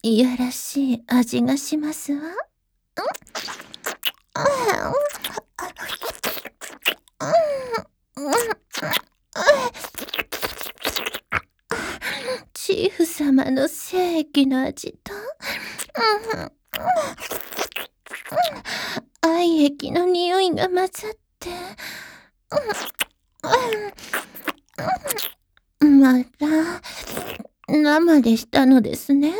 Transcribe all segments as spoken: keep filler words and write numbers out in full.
いやらしい味がしますわ。チーフ様の精液の味と、愛液の匂いが混ざって、また生でしたのですね。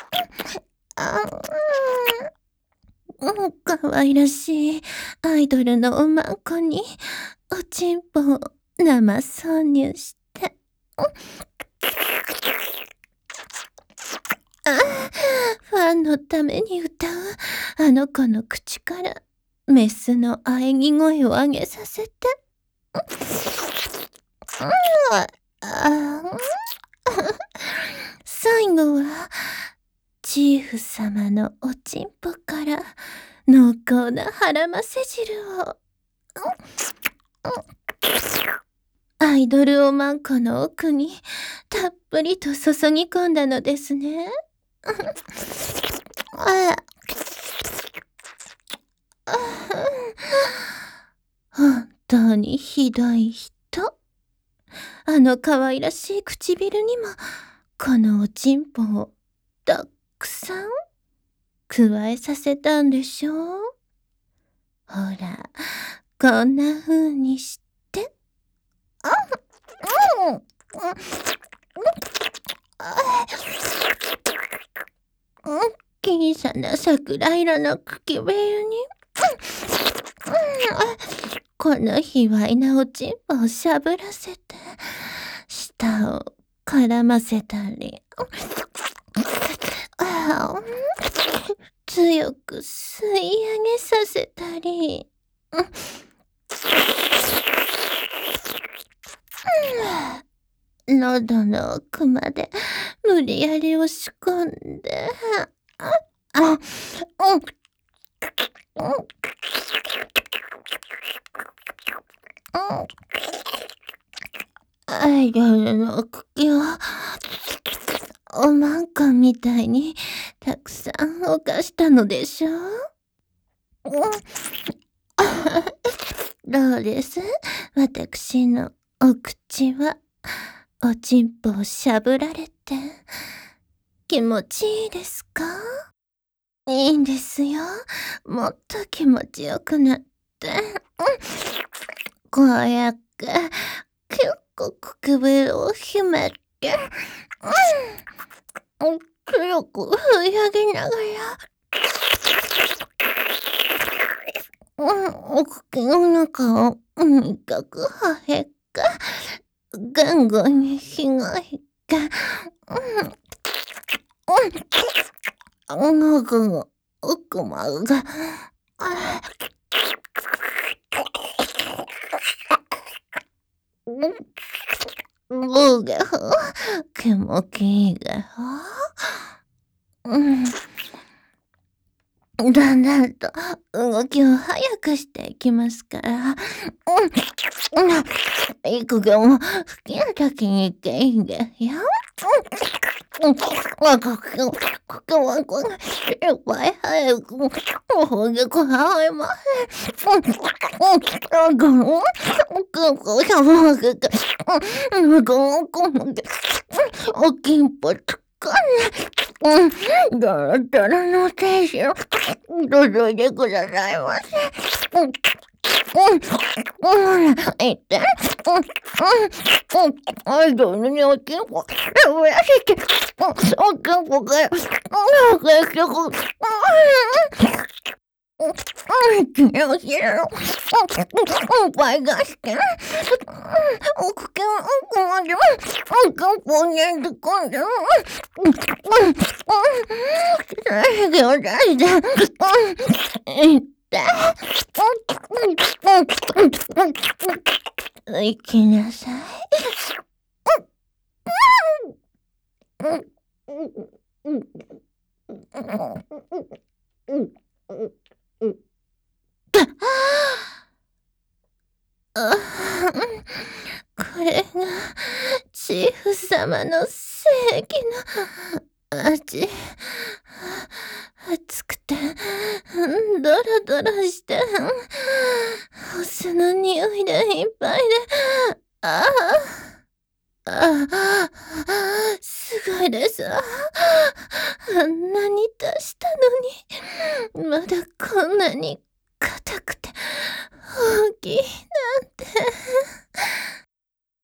かわいらしいアイドルのおまんこにおちんぽを生挿入して、ファンのために歌うあの子の口からメスの喘ぎ声を上げさせて、最後はチーフ様のおちんぽから濃厚な腹ませ汁をアイドルおまんこの奥にたっぷりと注ぎ込んだのですね。本当にひどい人。あの可愛らしい唇にもこのおちんぽをたくさん加えさせたんでしょう。ほら、こんな風にして。小さな桜色の唇に、この卑猥なおちんぽをしゃぶらせて、舌を絡ませたり、強く吸い上げさせたり、喉の奥まで無理やり押し込んで、アイドルの茎をおまんこみたいにたくさん犯したのでしょう。どうです？私のお口はおちんぽをしゃぶられて気持ちいいですか？いいんですよ。もっと気持ちよくなって、こうやって結構唇をひめて、強く振り上げながら、お口の中を短くはへって、言語にひがいて、喉の奥まで、うげほ、気持ちいいげほ。だんだんと動きを速くしていきますから、息がも好きな時に言っていいんですよ。ここはこのいっぱい早くほんでこられます。このここしゃぶけて、このこのおきんぽつかんで、だらだらの精子を注いでくださいませ。いって、アイドルにおちんぽしゃぶらせて、おちんぽが結局、気をしろ。おっぱいがして、お口の奥まで、おちんぽをねじ込んで、息を出して、いって、行きなさい。これがチーフ様の正義のあち、暑くて、ドロドロして、お酢の匂いでいっぱいで、ああ、ああ、すごいです。あんなに出したのに、まだこんなに硬くて大きいなんて。